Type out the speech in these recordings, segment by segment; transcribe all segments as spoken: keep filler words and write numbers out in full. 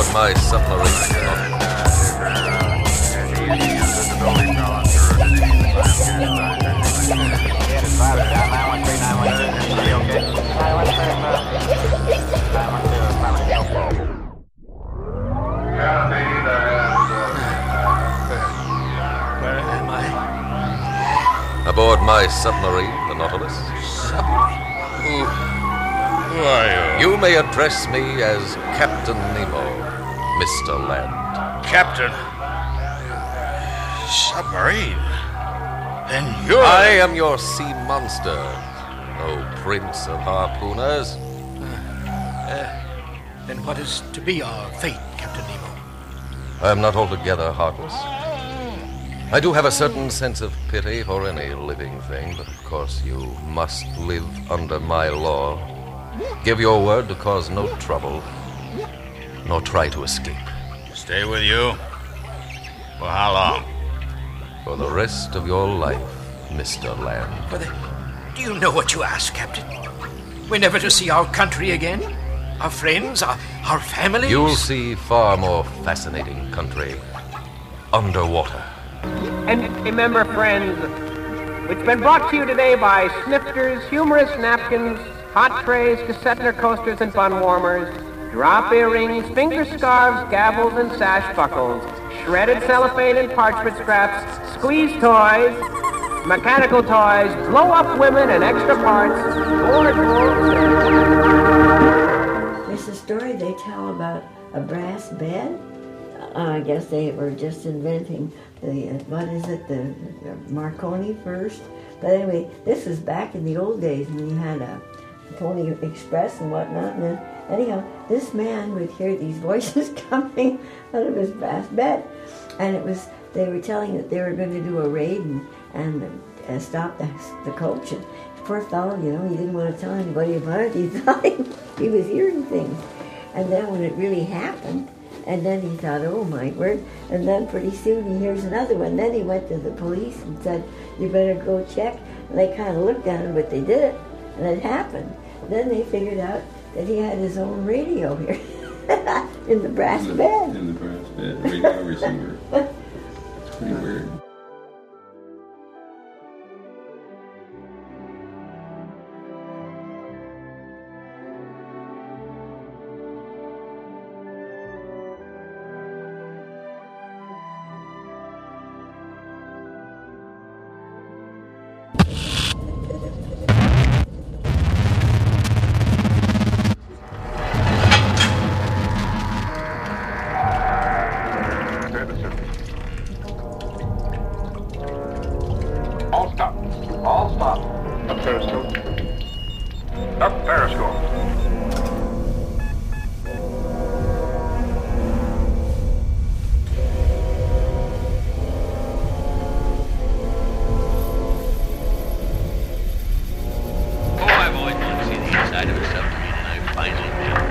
my submarine. Where am I? Aboard my submarine, the Nautilus. Submarine? Who, who are you? You may address me as Captain Nemo, Mister Land. Captain? Submarine? Then you're... I am your sea monster, oh prince of harpooners. Uh, then what is to be our fate, Captain Nemo? I am not altogether heartless. I do have a certain sense of pity for any living thing, but of course you must live under my law. Give your word to cause no trouble, nor try to escape. Stay with you? For how long? For the rest of your life, Mister Land. But uh, do you know what you ask, Captain? We're never to see our country again? Our friends? Our, our families? You'll see far more fascinating country underwater. And remember, friends, it's been brought to you today by snifters, humorous napkins, hot trays, cassetter coasters, and bun warmers, drop earrings, finger scarves, gavels, and sash buckles, shredded cellophane and parchment scraps, squeeze toys, mechanical toys, blow-up women, and extra parts, board There's a story they tell about a brass bed. Uh, I guess they were just inventing the, uh, what is it, the, the Marconi first. But anyway, this was back in the old days when you had a Pony Express and whatnot. And then, anyhow, this man would hear these voices coming out of his brass bed. And it was, they were telling that they were going to do a raid and, and uh, stop the, the coach. And poor fellow, you know, he didn't want to tell anybody about it. He thought he, he was hearing things. And then when it really happened, and then he thought, oh my word, and then pretty soon he hears another one. Then he went to the police and said, you better go check. And they kind of looked at him, but they did it, and it happened. Then they figured out that he had his own radio here in the brass in the, bed. In the brass bed, radio receiver. It's pretty weird. All stop. All stop. Up periscope. Up periscope. Oh, I've always wanted to see the inside of a submarine, and I finally did.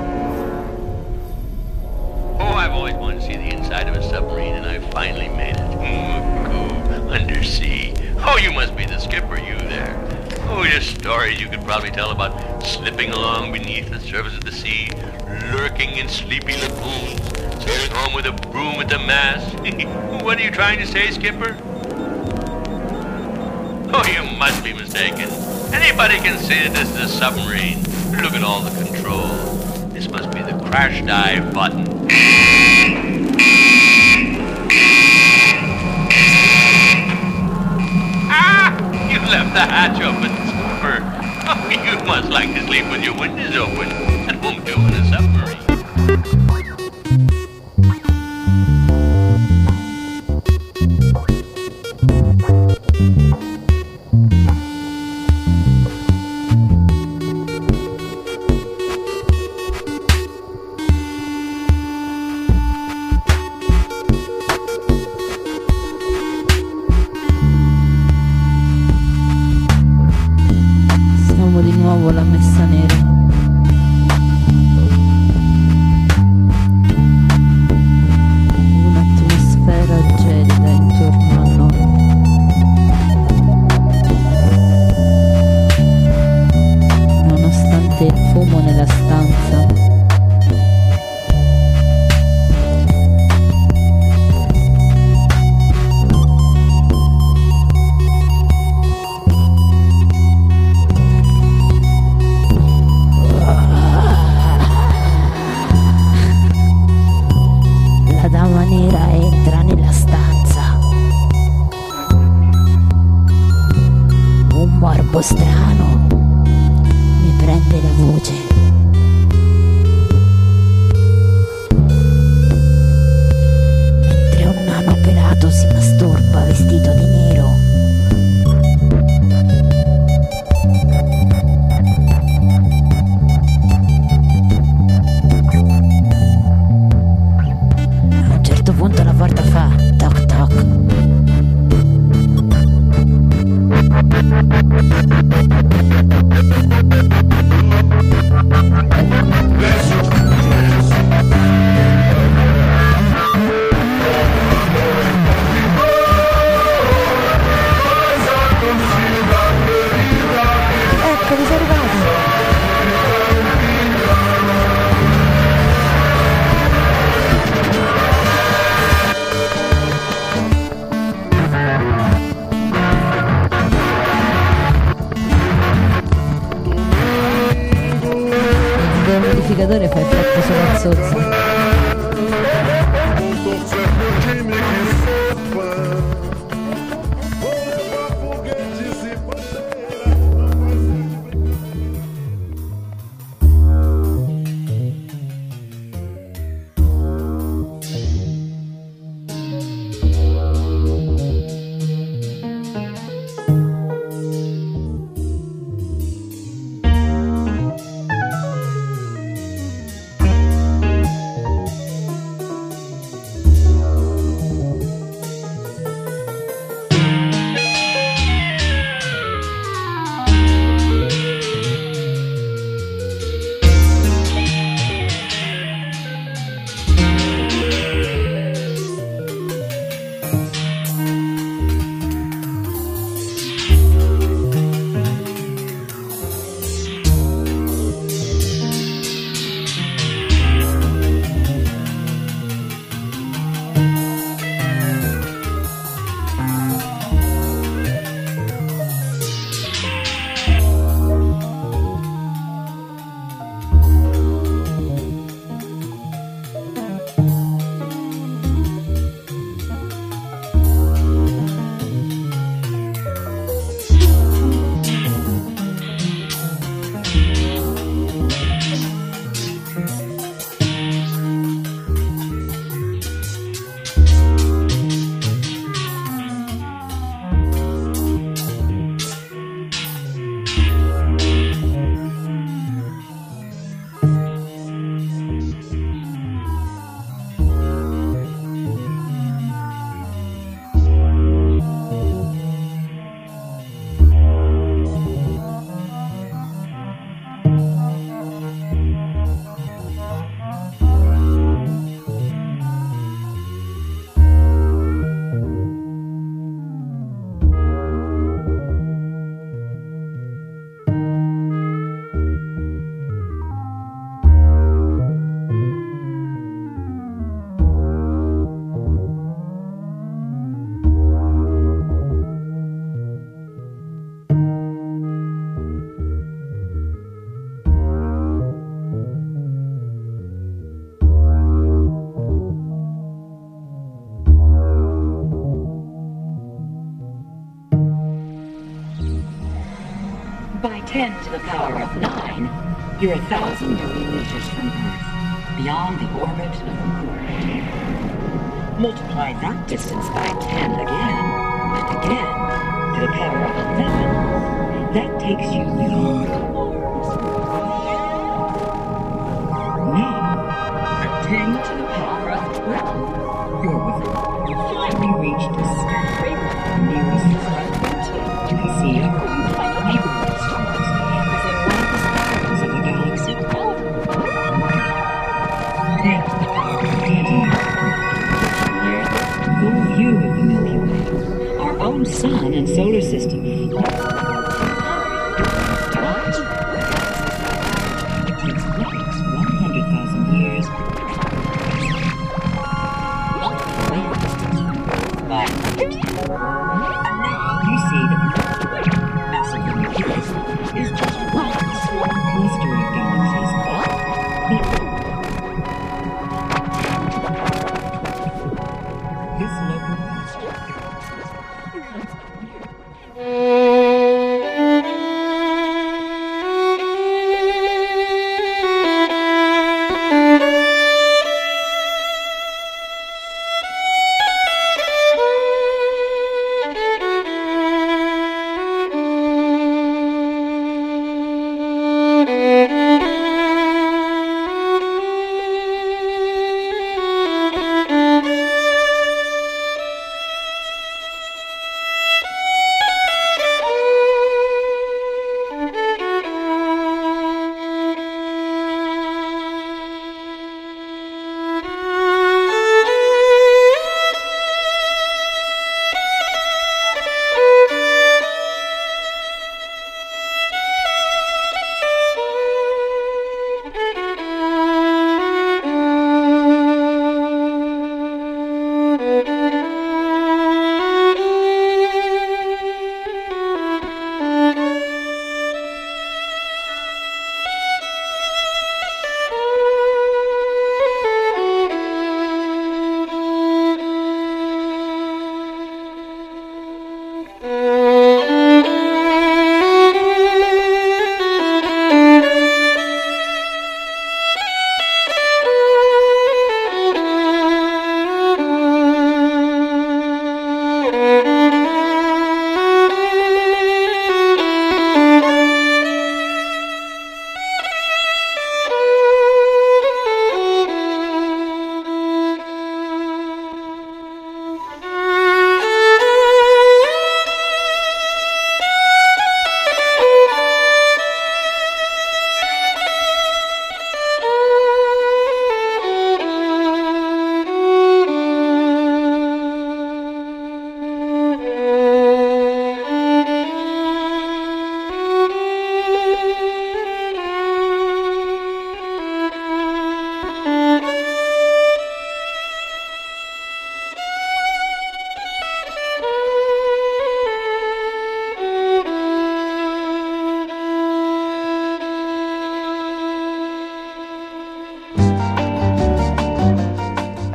Oh, I've always wanted to see the inside of a submarine, and I finally made it. Mm, cool. Undersea. Oh, you must be the skipper, you there. Oh, there's stories you could probably tell about slipping along beneath the surface of the sea, lurking in sleepy lagoons, sailing home with a broom at the mast. What are you trying to say, skipper? Oh, you must be mistaken. Anybody can see that this is a submarine. Look at all the controls. This must be the crash dive button. Ah! You left the hatch open, skipper. Oh, you must like to sleep with your windows open. That won't do in a submarine. Siamo di nuovo la Messa Nera. entra nella stanza. Un morbo strano mi prende la voce. Mentre un nano pelato si masturba vestito di nero. A un certo punto la porta fa toc toc. Ecco, vi sei arrivati. Il dehumidificatore fa effetto sulla zozza. By ten to the power of nine, you're a thousand million meters from Earth, beyond the orbit of the moon. Multiply that distance by ten again, and again, to the power of eleven. That takes you beyond Mars. Now, at ten to the power of twelve, you're within. You finally reached a sky, the nearest star you can see our own tiny neighborhood stars within one of the spirals of the galaxy. Thanks to the power of twenty-nine. Full view of the Milky Way, our own sun and solar system. It takes place one hundred thousand years. You see that the massive universe is just one small cluster of galaxies.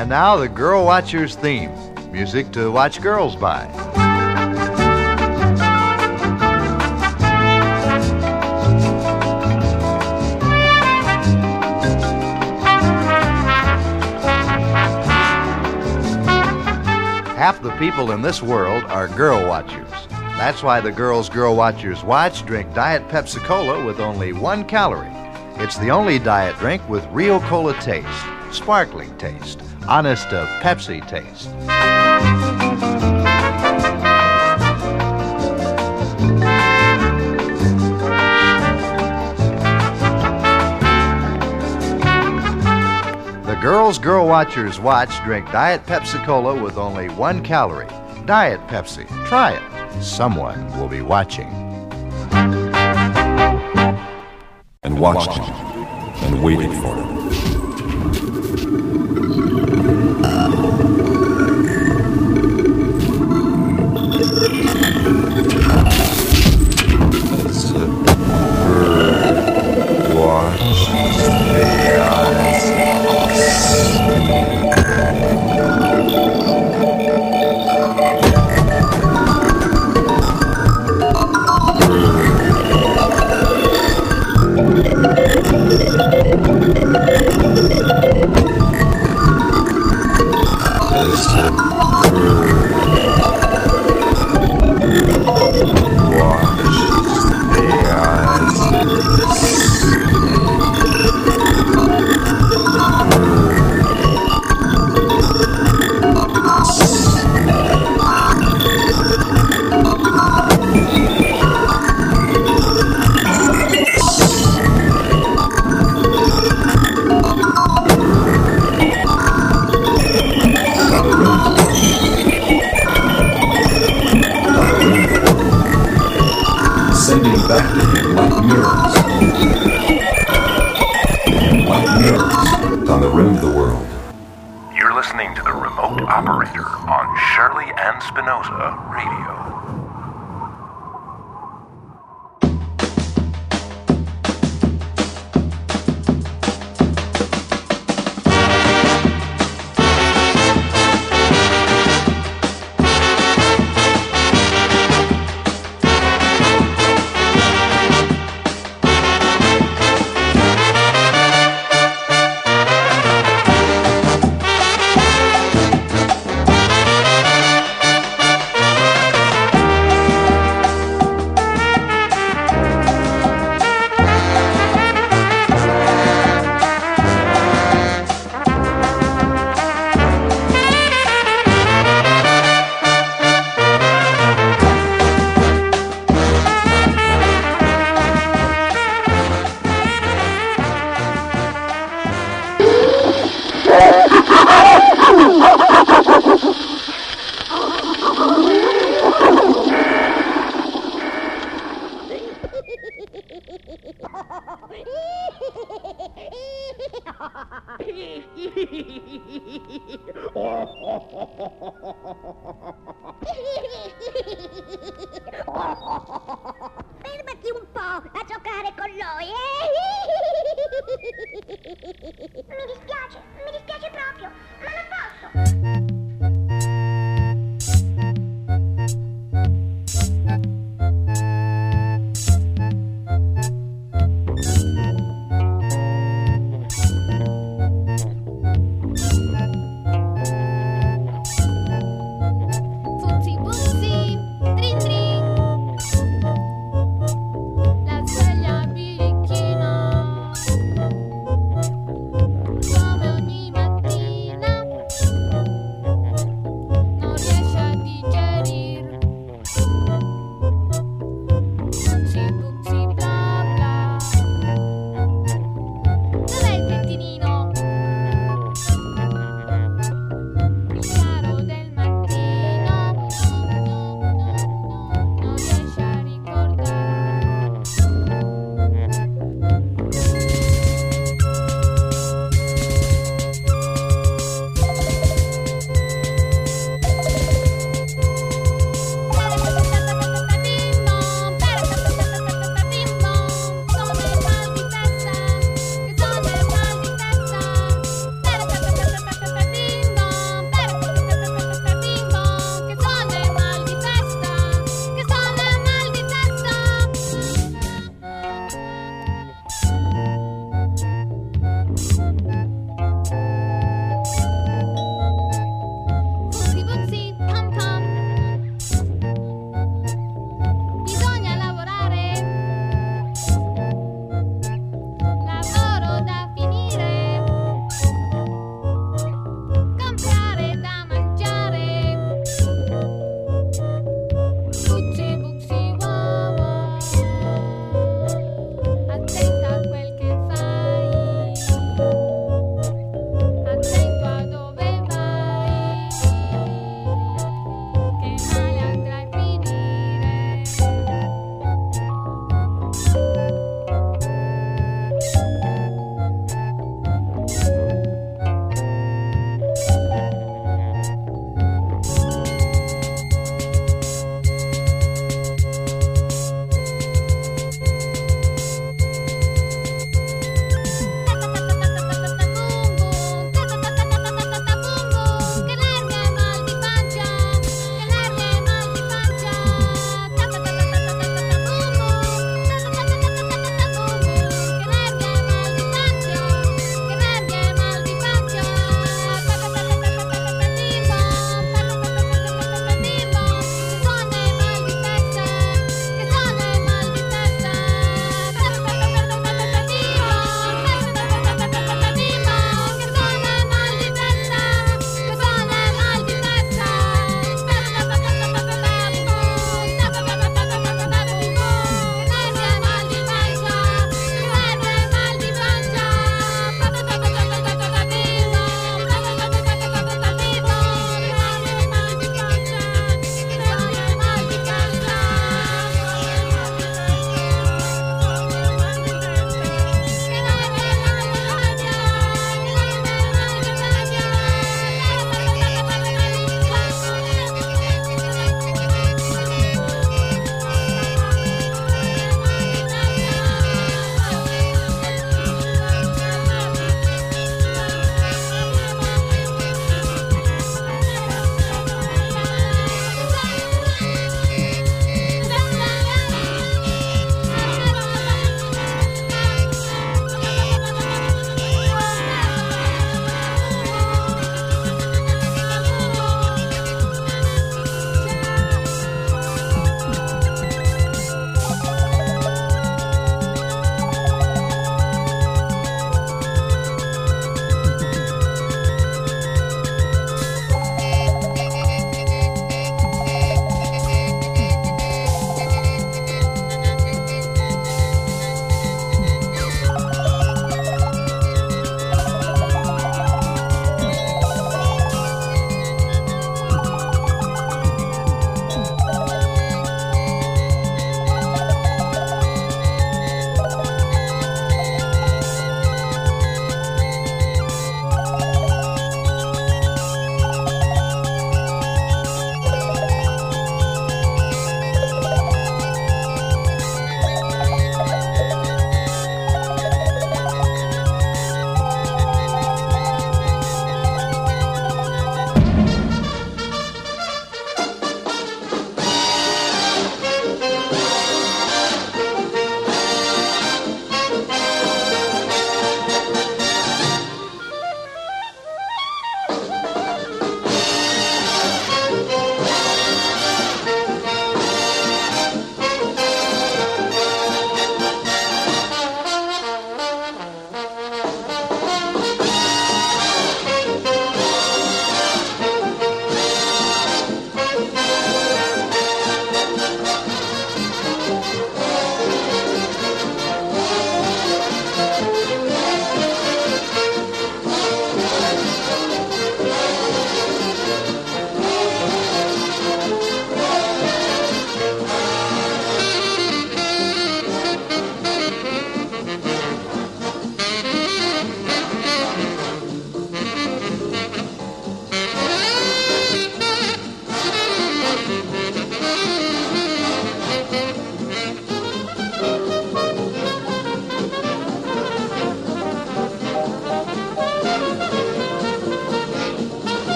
And now the Girl Watchers theme. Music to watch girls by. Half the people in this world are girl watchers. That's why the Girls Girl Watchers Watch drink Diet Pepsi Cola with only one calorie. It's the only diet drink with real cola taste, sparkling taste, honest to Pepsi taste. The Girls Girl Watchers Watch drink Diet Pepsi Cola with only one calorie. Diet Pepsi. Try it. Someone will be watching. And watching and waiting for it. Fermati un po' a giocare con noi, eh? Mi dispiace, mi dispiace proprio, ma non posso. Come ogni mattina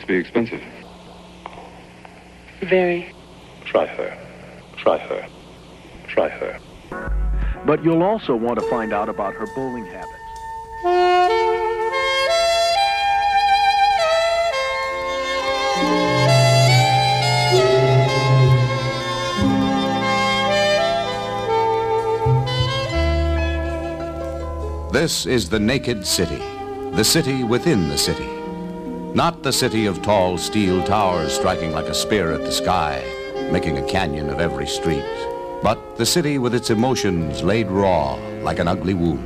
be expensive. Very. Try her. Try her. Try her. But you'll also want to find out about her bowling habits. This is the naked city, the city within the city. Not the city of tall steel towers striking like a spear at the sky, making a canyon of every street, but the city with its emotions laid raw like an ugly wound.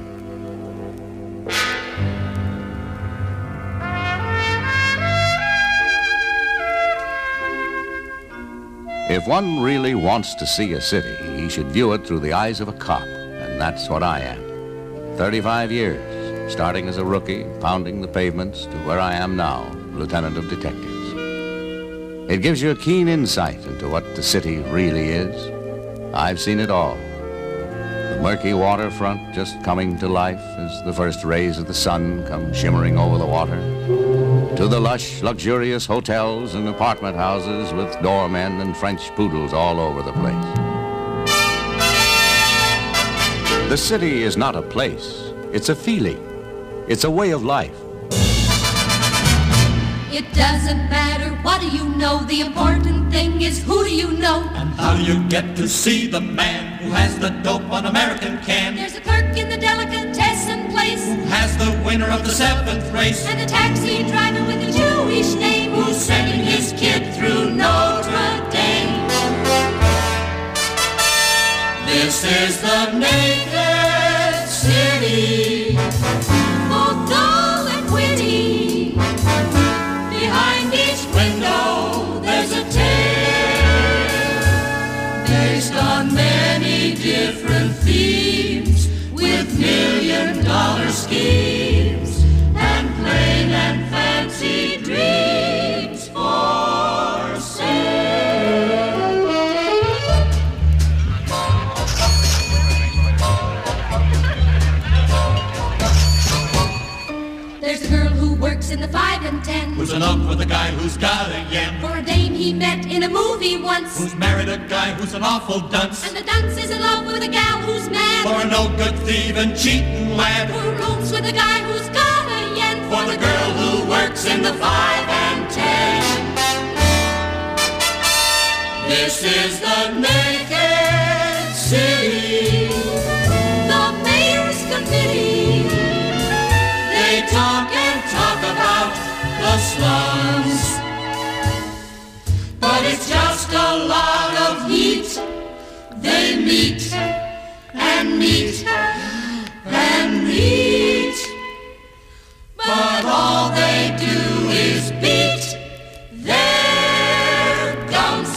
If one really wants to see a city, he should view it through the eyes of a cop, and that's what I am. thirty-five years, starting as a rookie, pounding the pavements to where I am now, lieutenant of detectives. It gives you a keen insight into what the city really is. I've seen it all. The murky waterfront just coming to life as the first rays of the sun come shimmering over the water, to the lush, luxurious hotels and apartment houses with doormen and French poodles all over the place. The city is not a place, it's a feeling. It's a way of life. It doesn't matter what do you know, the important thing is who do you know. And how do you get to see the man who has the dope on American can? There's a clerk in the delicatessen place Who has the winner of the seventh race? and a taxi driver with a Jewish name Who's sending his kid through Notre Dame? This is the naked city, both dull and witty. Behind each window there's a tale, based on many different themes, with million dollar schemes, and plain and fancy dreams for sale. There's a girl who works in the five and ten, Who's in love with a guy who's got a yen, for a dame he met in a movie once, who's married a guy who's an awful dunce, and the dunce is in love with a gal who's mad, for a no-good thieving, cheating lad, who rooms with a guy who's got a yen, for the girl who works in the five and ten. This is the naked city, the mayor's committee. They talk and talk about the slums, but it's just a lot of heat. They meet and meet and meet, but all they do is beat their gums.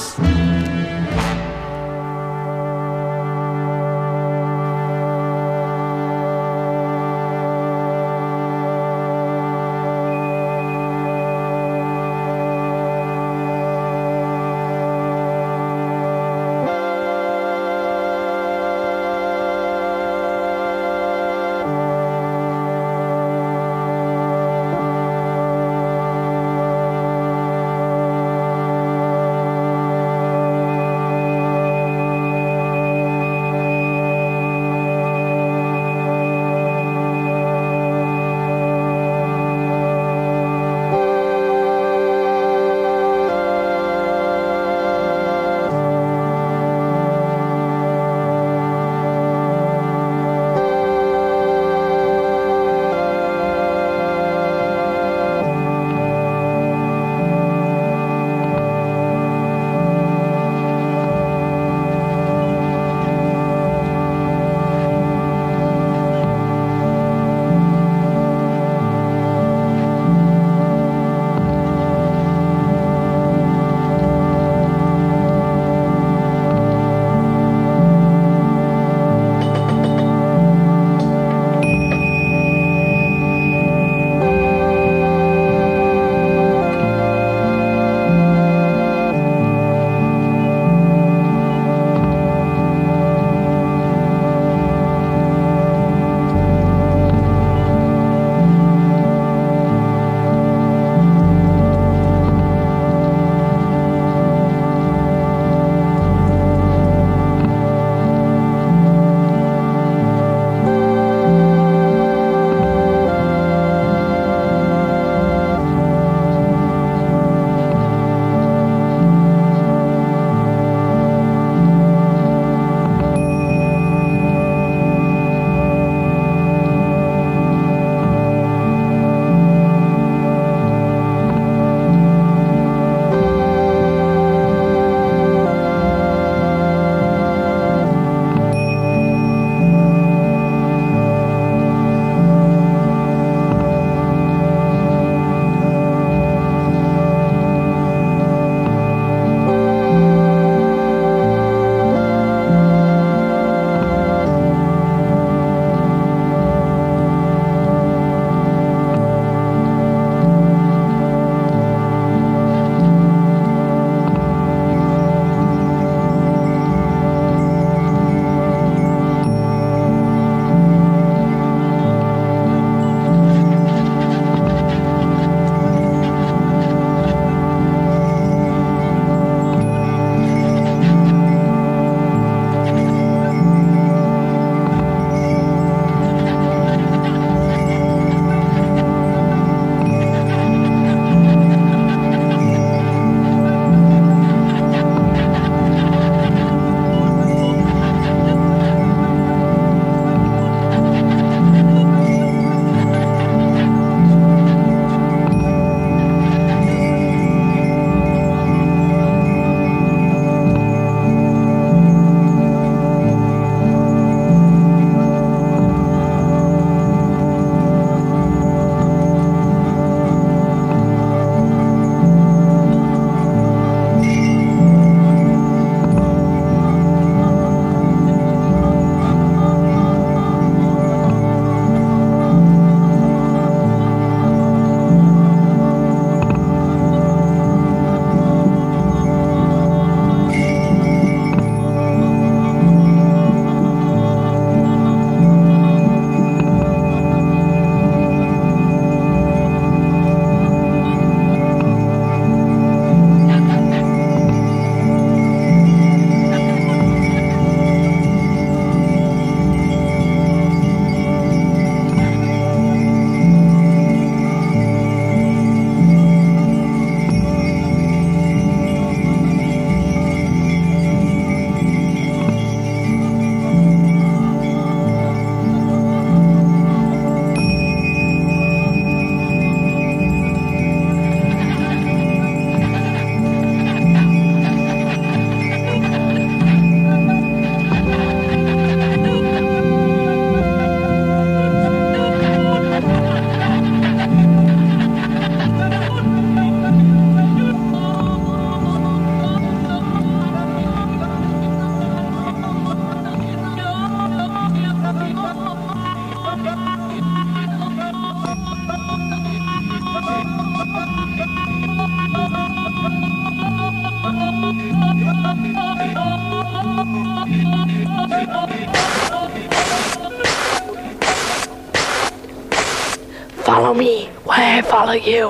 Follow me while I follow you.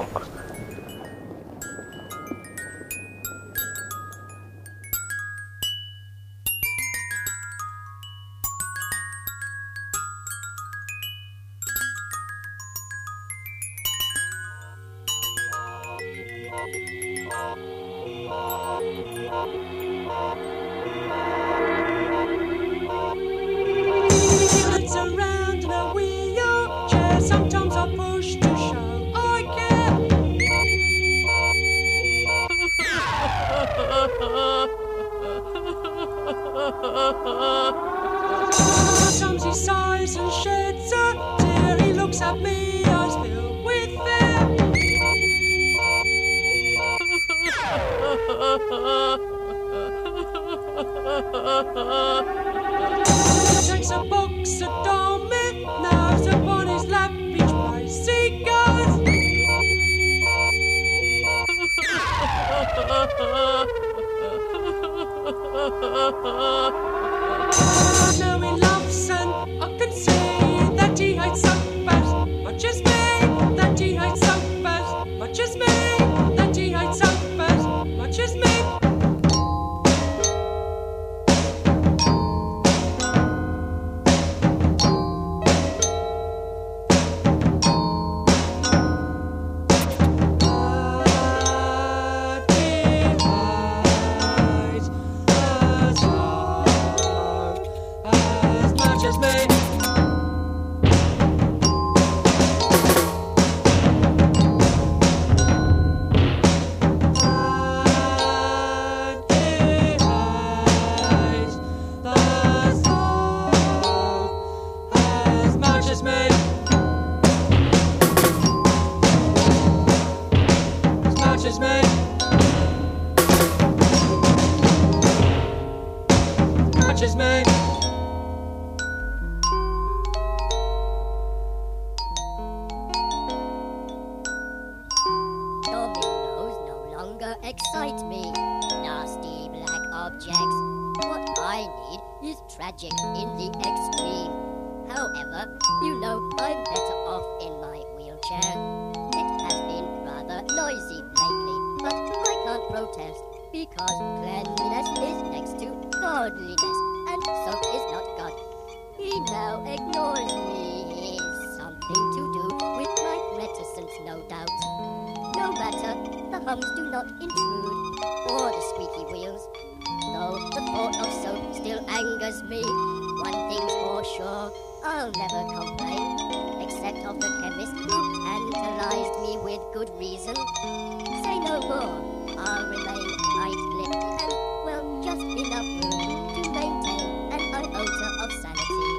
It's around in a wheelchair. Sometimes I push to show I care. Sometimes he sighs and sheds a tear. He looks at me, eyes filled with fear. Takes a box of dominoes upon his lap, each place he goes. Now he loves and I can see that he hates so bad, much as me, that he hates so bad, much as me, that he hates so bad, much as me. Excite me, nasty black objects. What I need is tragic in the extreme. However, you know I'm better off in my wheelchair. It has been rather noisy lately, but I can't protest because cleanliness is next to godliness, and so is not God. He now ignores me. Something to do with my reticence, no doubt. No matter, the hums do not intrude, or the squeaky wheels. Though the thought of soap still angers me, one thing's for sure, I'll never complain, except of the chemist who tantalized me with good reason. Say no more, I'll remain tight-lipped and, well, just enough room to maintain an iota of sanity.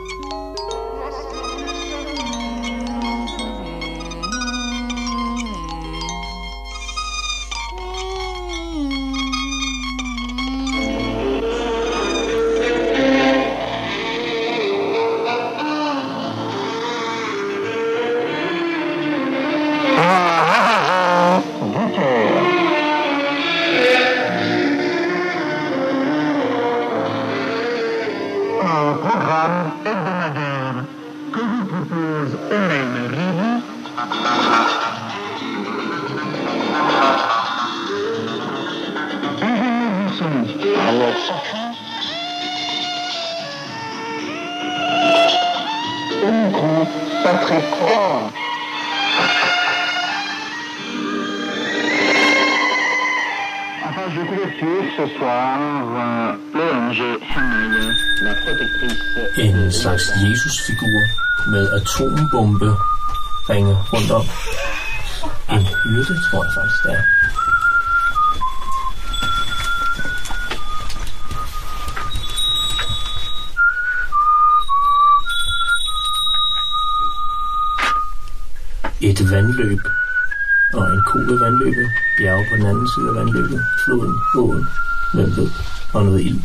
En slags Jesus-figur med atombombe ringe rundt om. En hyrde, tror jeg faktisk, det er. Et vandløb og en ko ved vandløbet, bjerge på den anden side af vandløbet, floden, åen, hvem ved, og noget ild.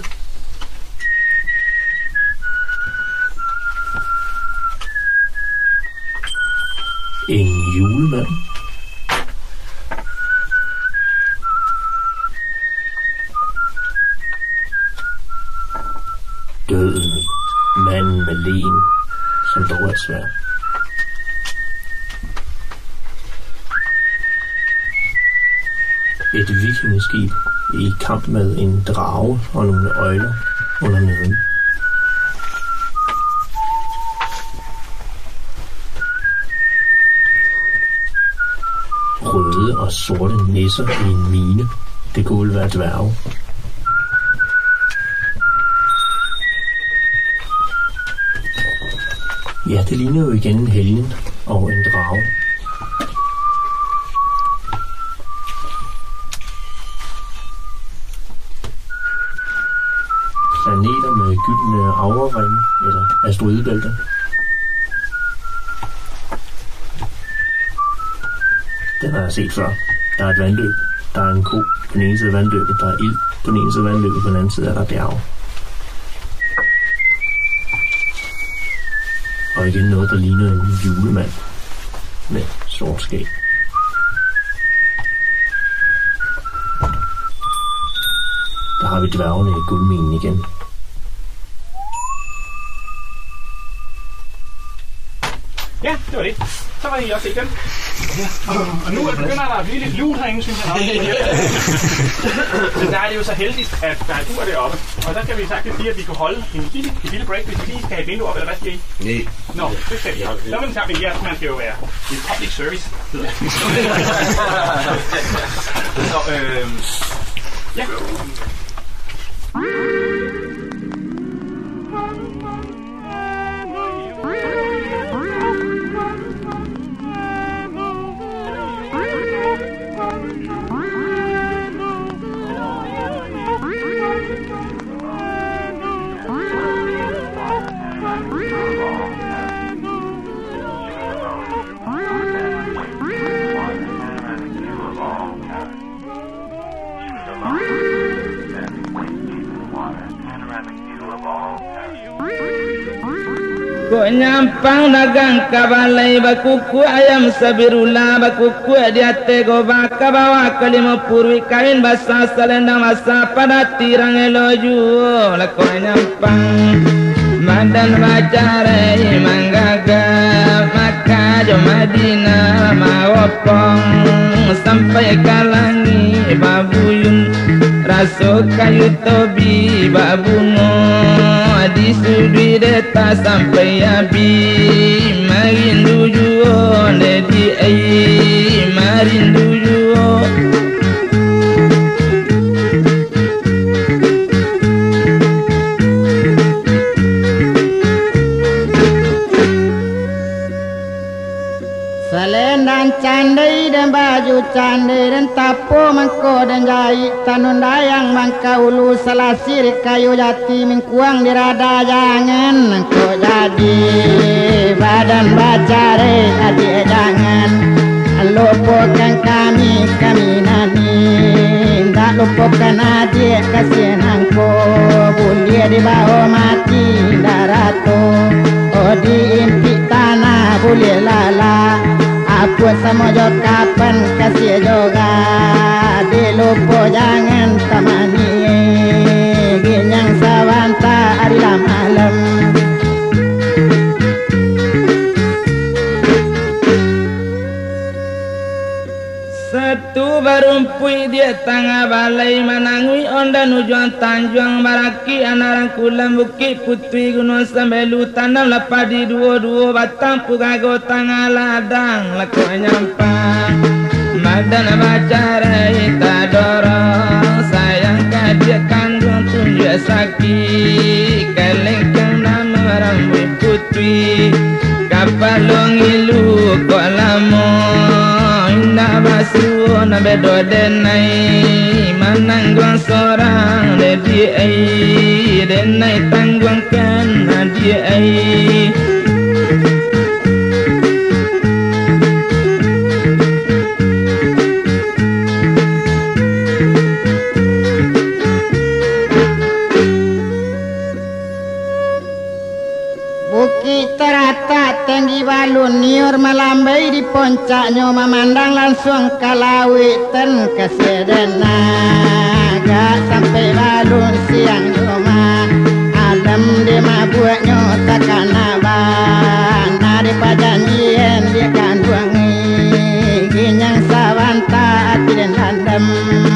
En julemand. Døden. Manden med len, som dog er svær. Et vikingeskib i kamp med en drage og nogle øgler under neden. Røde og sorte nisser i en mine. Det kunne vel være dværge. Ja, det ligner jo igen en helgen og en drage. Planeter med gyldne aureringe eller asteroidebælter. Den har jeg set før. Der er et vandløb. Der er en ko på den ene side af vandløbet. Der er ild på den ene side af vandløbet. På den anden side er der bjerge. Og igen noget, der ligner en julemand med sort skæg. Der har vi dværgene i guldminen igen. Ja, det var det. Så var I også igen. Ja. Og nu begynder der at blive lidt lunt herinde, synes jeg nok. Så der er det jo så heldigt, at der er et ur deroppe. Og der kan vi faktisk sige, at vi kan holde en lille, en lille break, hvis vi lige skal have et vindue op, eller hvad skal I? Nej. Nå, det skal vi. Så vil man sige, at man skal jo være i public service. Så, øh... ja. Kok nyampang dagang kabalai bakuku ayam sabirula bakuku di ate gobaka bawa kelima purwi kain basah selendang masa pada tirang eloju lako nyampang madan bacare manggaga maka jo Madinah mawopong sampai kalangi babuyun raso kayu tobi babungo di sudui deta sampai abi marindu juo di ai marindu juo selendang candai dan baju candai dan tapo mangko dan jahit tanun dayang mangka ulu selasir kayu jati mingkuang di rada jangan kau jadi badan bacare adik jangan lupakan kami kami nani tak lupakan adik kasihan angko bulia di bawah mati darato oh diimpi tanah boleh lala apa sama jo kapan kasih juga dilupo jangan tamani ginyang sawanta arilam alam satu barumpui dia tangga balai manangui onda nujuan tanjuang baraki anarang kulam bukit putri gunung sembelu tanam lapadi dua-dua batang pugago tangga ladang lako nyampang madan bacarai tadorong sayang kadia kandung tunjuk sakit kalengkang nama rambut putri kapalong ilu kok lamo indah basuh na bedo denai manangguang sorang de di ai denai tangguangkan na di ai Bukit terata tinggi balun niur melambai di puncaknya memandang langsung ke lawitan kesedena gak sampai balun siang cuma alam di mabuaknya takkan abang nari pajanjian dia kan buangi ginyang sawanta hati dan landam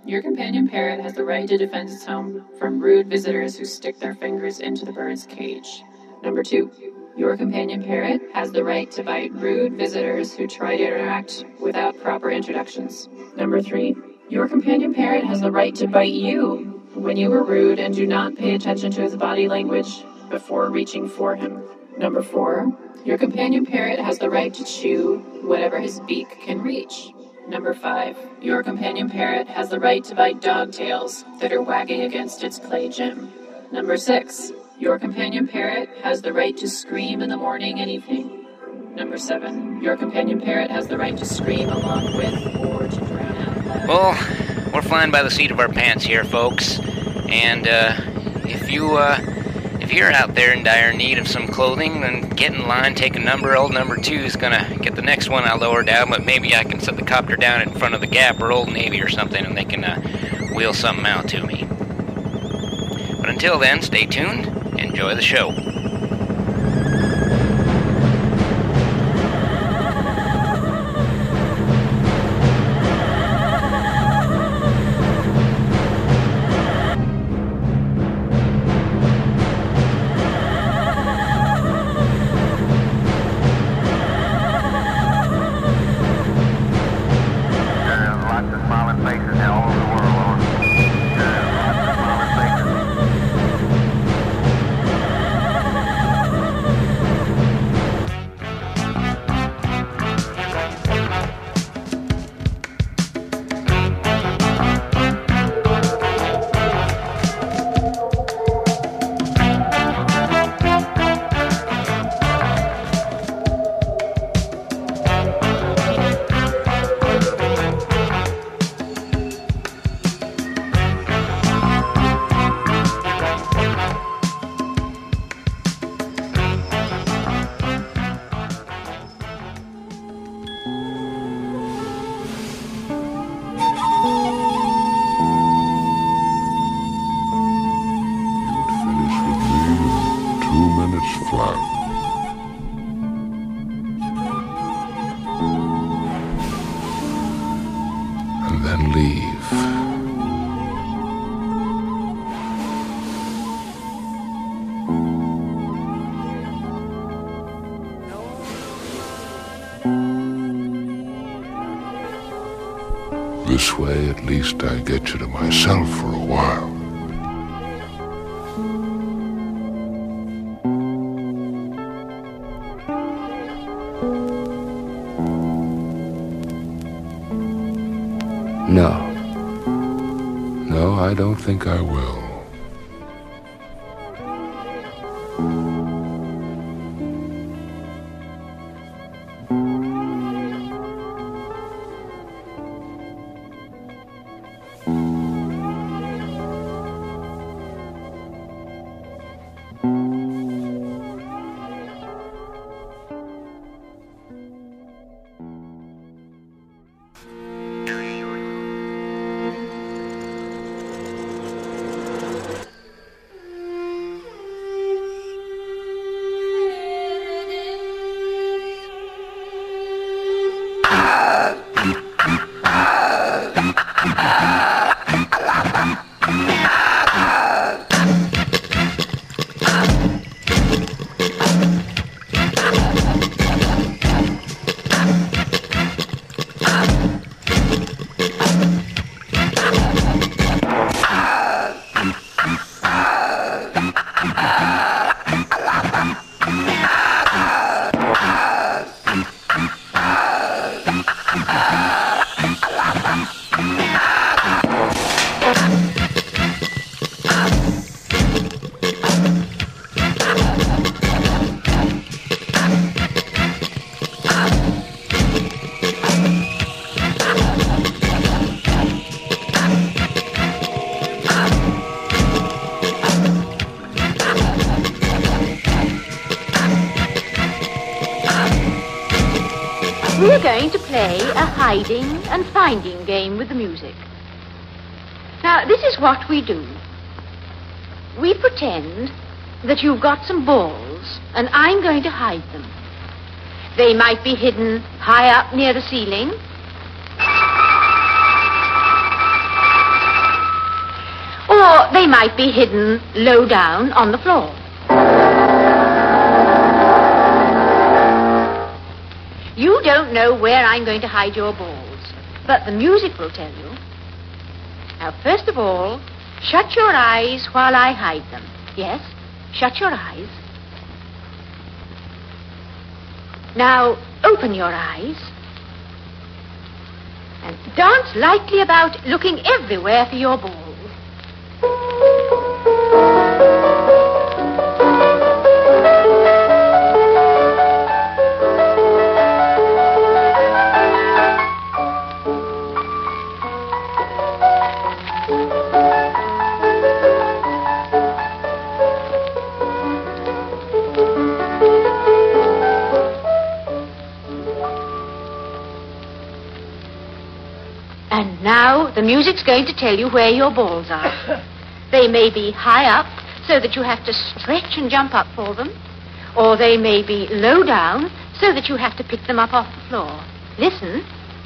Your companion parrot has the right to defend its home from rude visitors who stick their fingers into the bird's cage. Number two, your companion parrot has the right to bite rude visitors who try to interact without proper introductions. Number three, your companion parrot has the right to bite you when you are rude and do not pay attention to his body language before reaching for him. Number four, your companion parrot has the right to chew whatever his beak can reach. Number five, your companion parrot has the right to bite dog tails that are wagging against its play gym. Number six, your companion parrot has the right to scream in the morning and evening. Number seven, your companion parrot has the right to scream along with or to drown out. Well, we're flying by the seat of our pants here, folks. And uh, if you uh, if you're out there in dire need of some clothing, then get in line, take a number. Old number two is gonna get the next one I lower down, but maybe I can set the copter down in front of the Gap or Old Navy or something, and they can uh, wheel something out to me. But until then, stay tuned. Enjoy the show. This way, at least, I get you to myself for a while. No. No, I don't think I will. We're going to play a hiding and finding game with the music. Now, this is what we do. We pretend that you've got some balls, and I'm going to hide them. They might be hidden high up near the ceiling. Or they might be hidden low down on the floor. You don't know where I'm going to hide your balls, but the music will tell you. Now, first of all, shut your eyes while I hide them. Yes, shut your eyes. Now, open your eyes. And dance lightly about, looking everywhere for your balls. And now the music's going to tell you where your balls are. They may be high up, so that you have to stretch and jump up for them. Or they may be low down, so that you have to pick them up off the floor. Listen.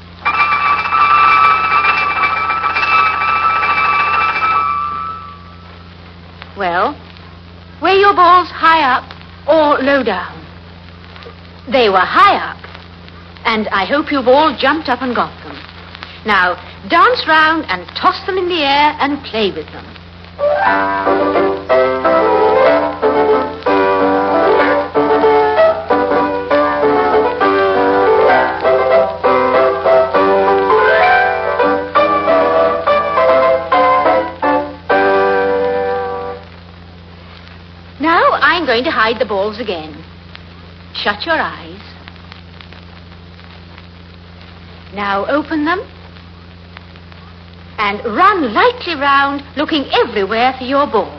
Well, were your balls high up or low down? They were high up, and I hope you've all jumped up and got them. Now, dance round and toss them in the air and play with them. Now I'm going to hide the balls again. Shut your eyes. Now open them. And run lightly round, looking everywhere for your balls.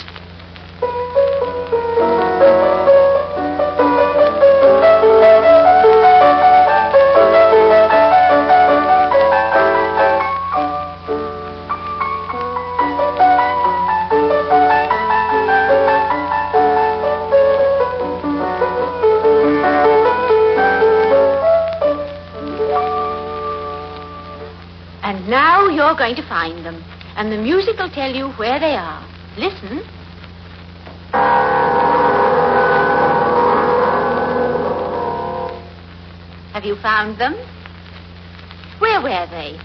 And now you're going to find them, and the music will tell you where they are. Listen. Have you found them? Where were they?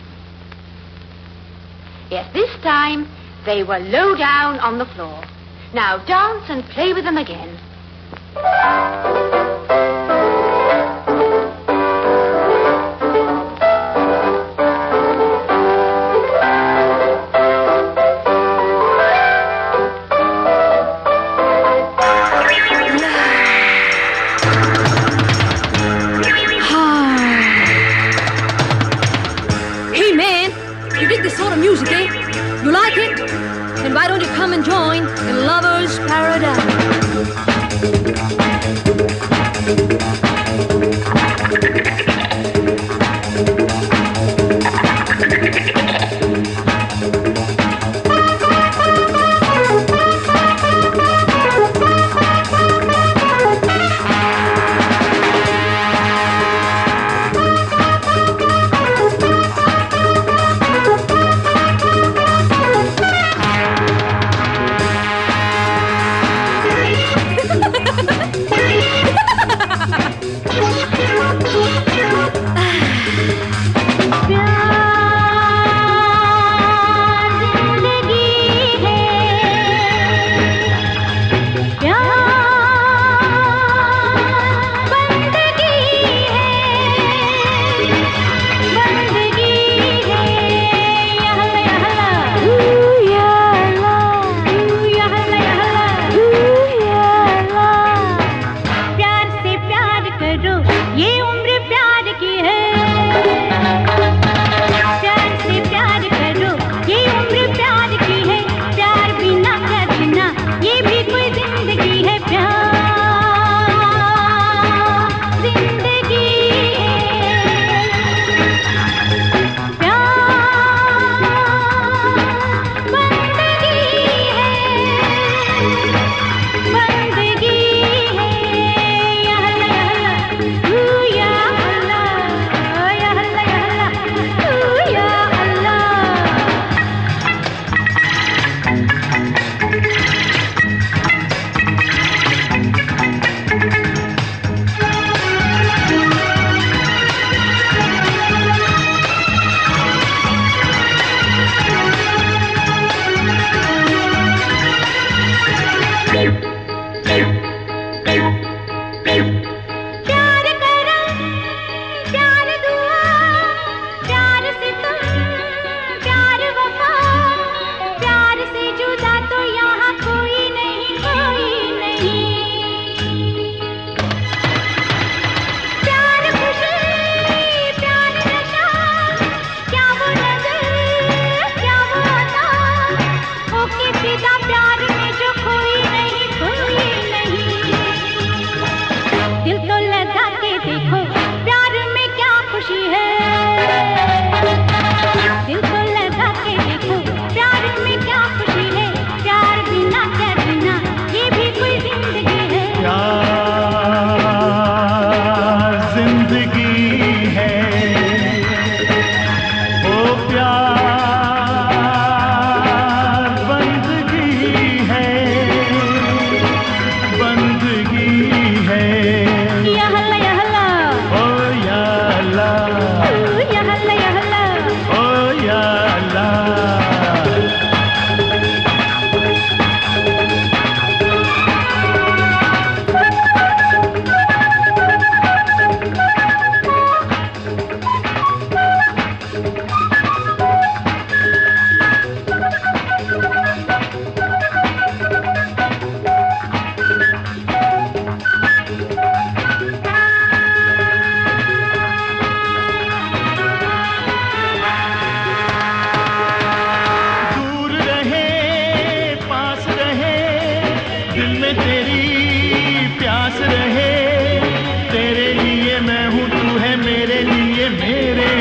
Yes, this time they were low down on the floor. Now dance and play with them again. Why don't you come and join in Lover's Paradise?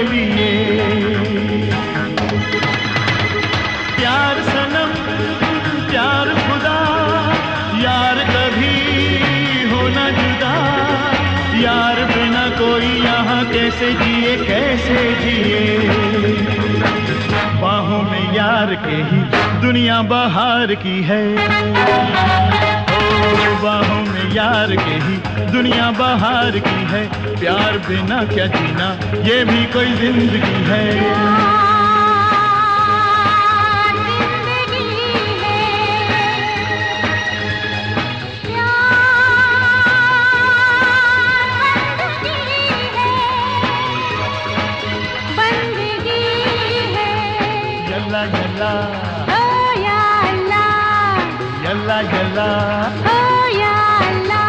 लिए। प्यार सनम प्यार खुदा, यार कभी होना जुदा, यार बिना कोई यहाँ कैसे जिए कैसे जिए। बाहों में यार के ही दुनिया बहार की है, ओ बाहों में यार के ही दुनिया बहार की है। प्यार बिना क्या जीना ये भी कोई जिंदगी है। Yalla yalla, oh ya Allah. Yalla yalla, oh ya Allah.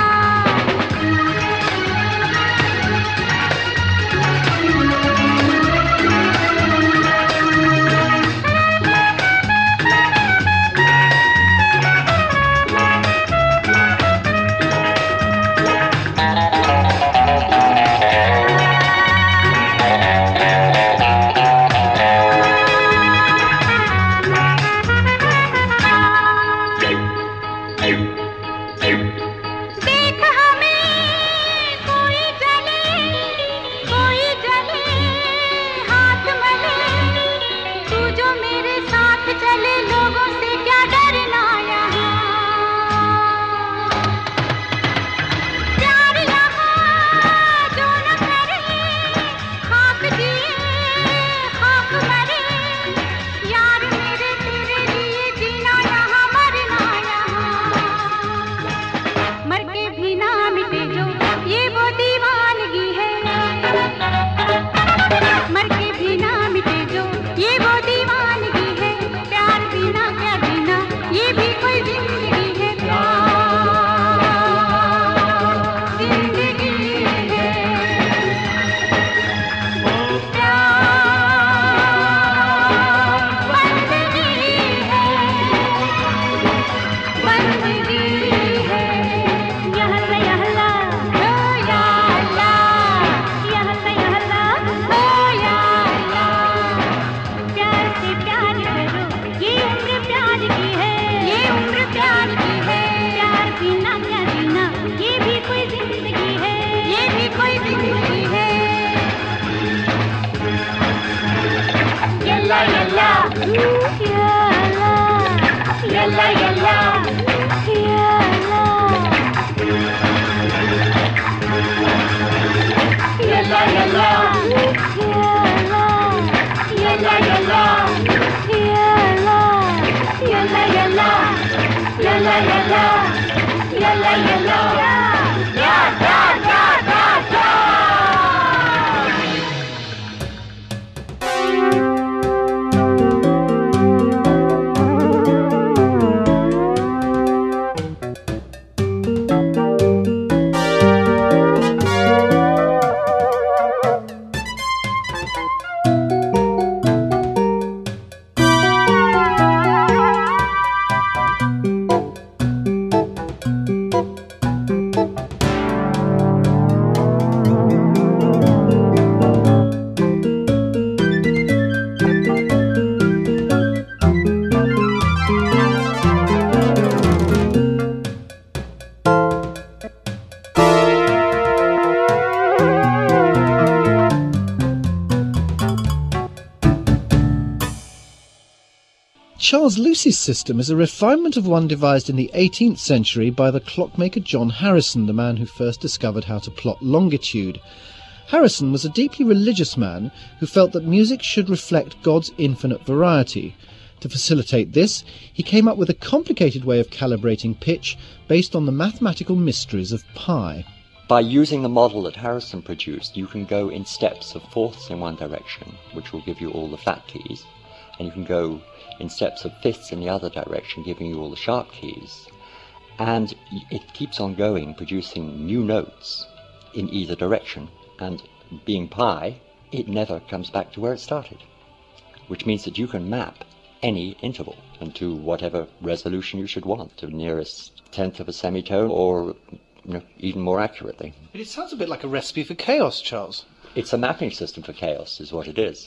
Charles Lucy's system is a refinement of one devised in the eighteenth century by the clockmaker John Harrison, the man who first discovered how to plot longitude. Harrison was a deeply religious man who felt that music should reflect God's infinite variety. To facilitate this, he came up with a complicated way of calibrating pitch based on the mathematical mysteries of pi. By using the model that Harrison produced, you can go in steps of fourths in one direction, which will give you all the flat keys, and you can go in steps of fifths in the other direction, giving you all the sharp keys. And it keeps on going, producing new notes in either direction. And being pi, it never comes back to where it started, which means that you can map any interval into whatever resolution you should want, to the nearest tenth of a semitone, or you know, even more accurately. But it sounds a bit like a recipe for chaos, Charles. It's a mapping system for chaos, is what it is.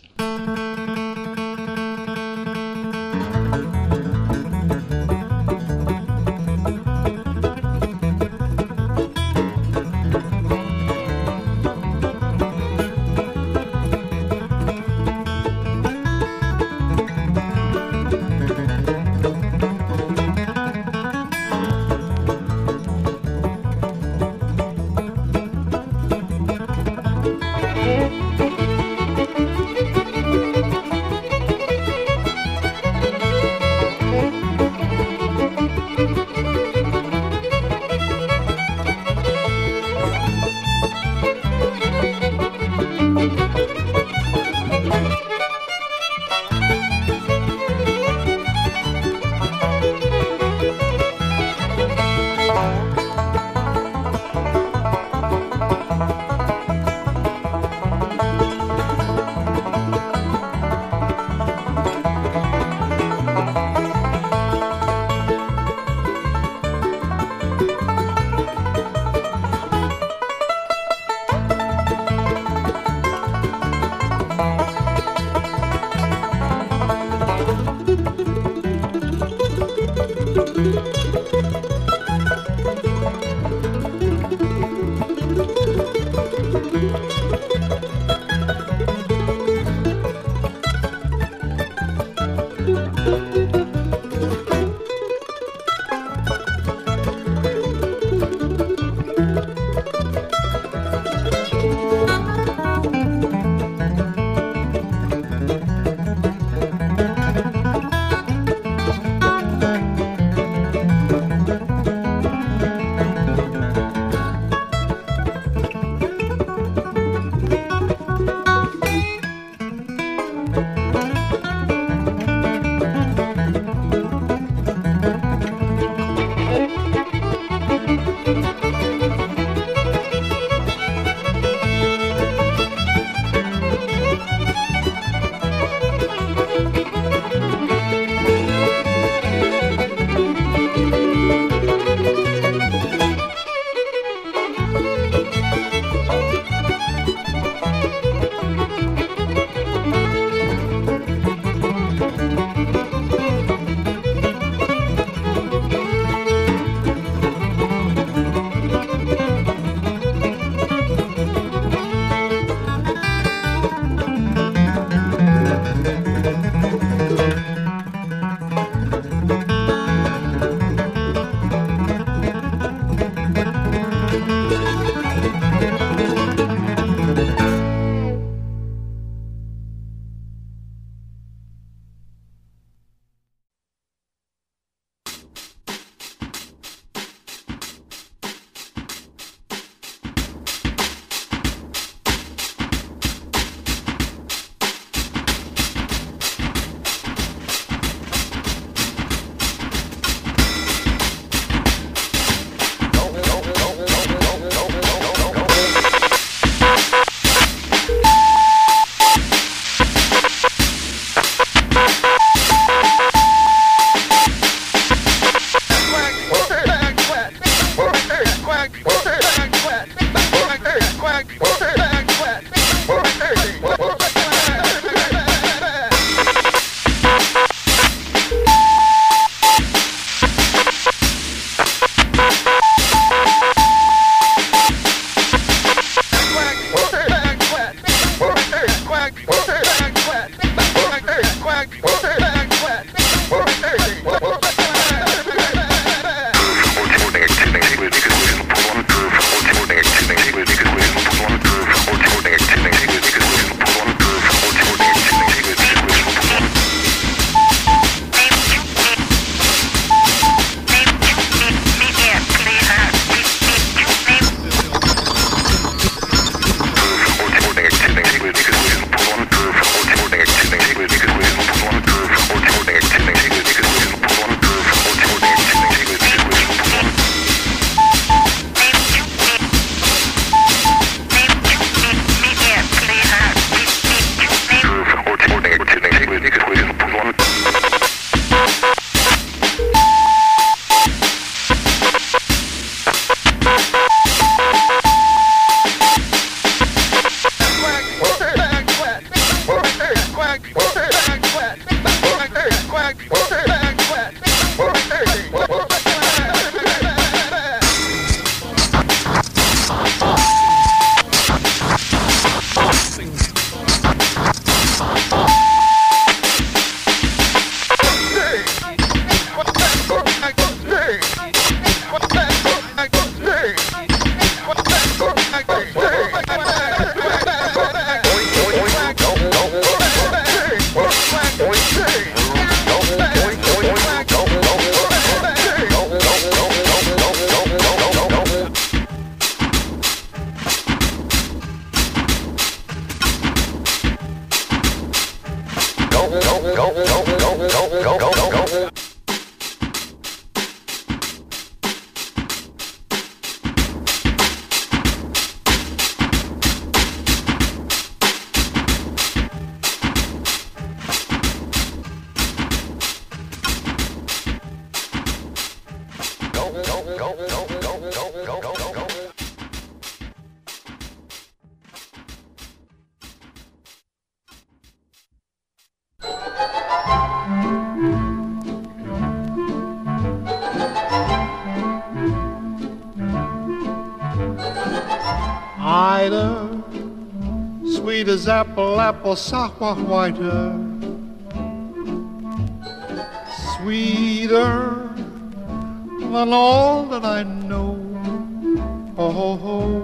Reporting activity. go, go, go, go, go, go, go. Ida, sweet as apple, apple sour whiter, sweeter than all that I know. Oh,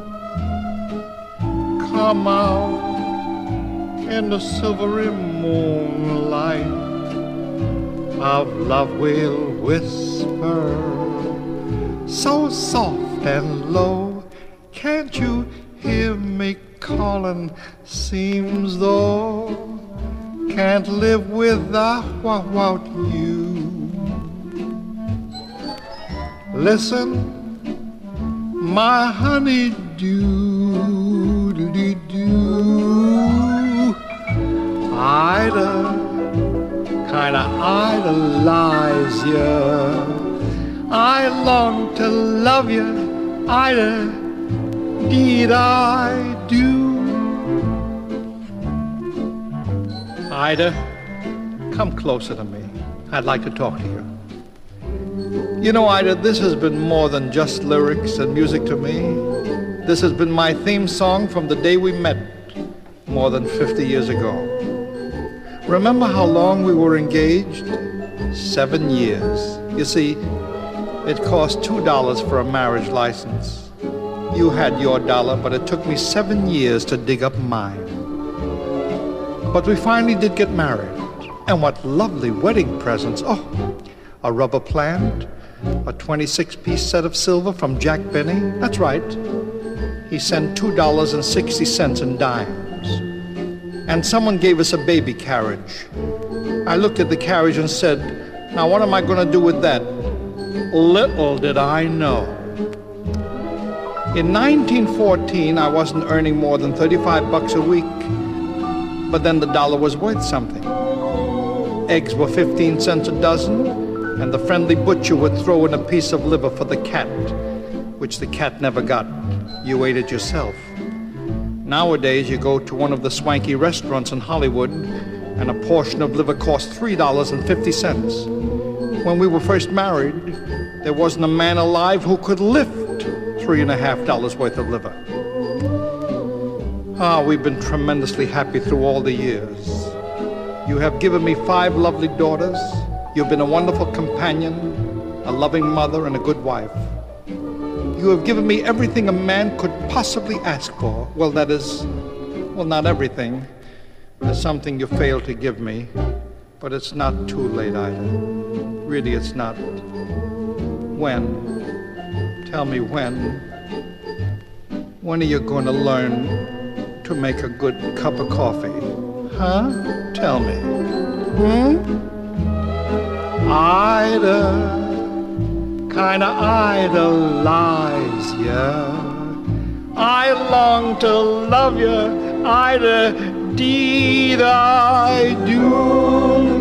come out in the silvery moonlight of love will whisper, so soft and low. Can't you hear me calling? Seems though can't live without without you. Listen, my honey do do do do. Ida, kinda idolize you. I long to love you, Ida. Did I do? Ida, come closer to me. I'd like to talk to you. You know, Ida, this has been more than just lyrics and music to me. This has been my theme song from the day we met more than fifty years ago. Remember how long we were engaged? Seven years. You see, it cost two dollars for a marriage license. You had your dollar, but it took me seven years to dig up mine. But we finally did get married. And what lovely wedding presents. Oh, a rubber plant, a twenty-six piece set of silver from Jack Benny. That's right. He sent two dollars and sixty cents in dimes. And someone gave us a baby carriage. I looked at the carriage and said, now what am I going to do with that? Little did I know. In nineteen fourteen, I wasn't earning more than thirty-five bucks a week, but then the dollar was worth something. Eggs were fifteen cents a dozen, and the friendly butcher would throw in a piece of liver for the cat, which the cat never got. You ate it yourself. Nowadays, you go to one of the swanky restaurants in Hollywood, and a portion of liver costs three dollars and fifty cents. When we were first married, there wasn't a man alive who could lift three and a half dollars worth of liver. Ah, we've been tremendously happy through all the years. You have given me five lovely daughters. You've been a wonderful companion, a loving mother, and a good wife. You have given me everything a man could possibly ask for. Well, that is, well, not everything. There's something you failed to give me, but it's not too late, Ida. Really, it's not. When? Tell me when. When are you going to learn to make a good cup of coffee? Huh? Tell me. Hmm? Ida, kinda idolize ya. I long to love ya, Ida, did I do?